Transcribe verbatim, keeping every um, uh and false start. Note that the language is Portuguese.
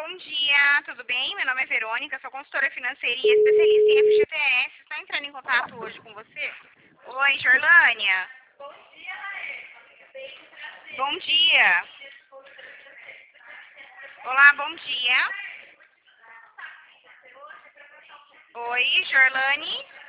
bom dia, tudo bem? Meu nome é Verônica, sou consultora financeira e especialista em F G T S. Estou entrando em contato hoje com você? Oi, Jorlânia. Bom dia. Olá, bom dia. Oi, Jorlane.